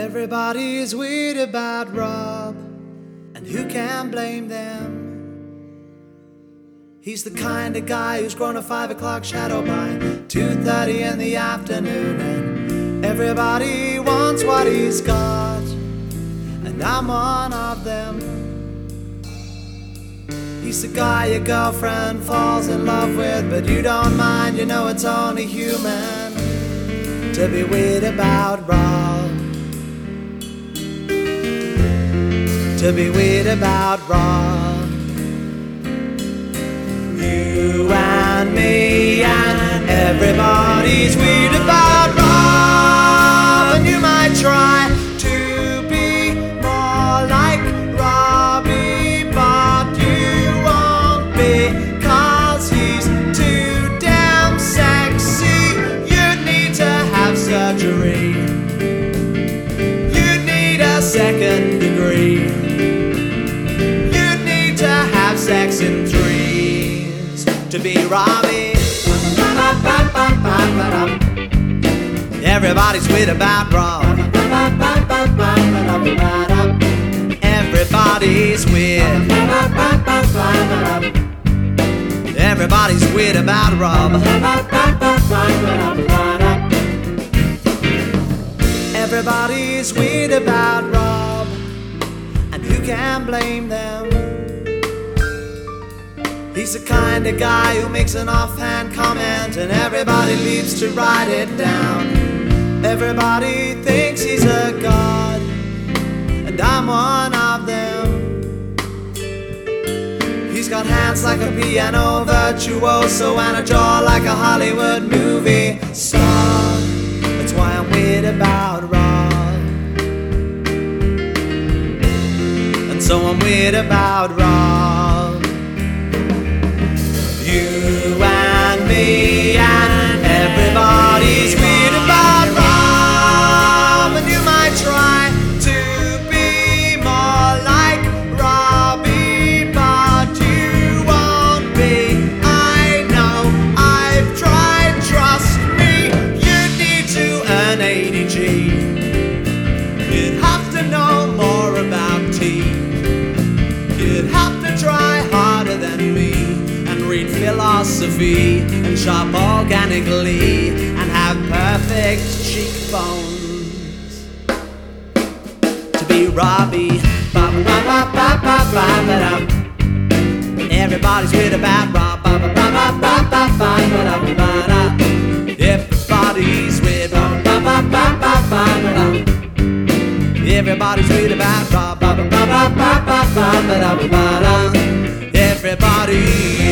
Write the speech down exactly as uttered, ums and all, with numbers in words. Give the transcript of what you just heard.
Everybody's weird about Rob, and who can blame them? He's the kind of guy who's grown a five o'clock shadow by two thirty in the afternoon, and everybody wants what he's got, and I'm one of them. He's the guy your girlfriend falls in love with, but you don't mind, you know it's only human to be weird about Rob. To be weird about Rob. You and me and everybody's weird about Rob, and you might try to be more like Robbie, but you won't be, 'cause he's too damn sexy. You'd need to have surgery. You'd need a second degree. Sex in threes to be Robbie. Everybody's weird about Rob. Everybody's weird. Everybody's weird about Rob. Everybody's weird about Rob, and who can blame them? He's the kind of guy who makes an offhand comment and everybody leaves to write it down. Everybody thinks he's a god, and I'm one of them. He's got hands like a piano virtuoso and a jaw like a Hollywood movie star. That's why I'm weird about Rob, and so I'm weird about Rob. You and me and everybody's weird about Rob, and you might try to be more like Robbie, but you won't be. I know, I've tried, trust me. You'd need to earn eighty G. You'd have to know more about tea. You'd have to try harder than me, read philosophy and shop organically and have perfect cheekbones to be Robbie. Everybody's weird about Rob. Everybody's weird. Everybody's weird about Rob. Everybody.